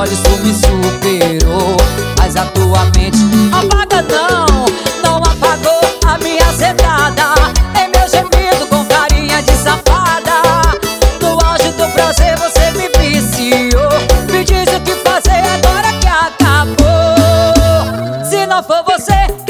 episódio isso me superou. Mas a tua mente apaga não apagou a minha acertada. Em meu gemido com carinha de safada. No auge do prazer você me viciou. Me diz o que fazer agora que acabou. Se não for você,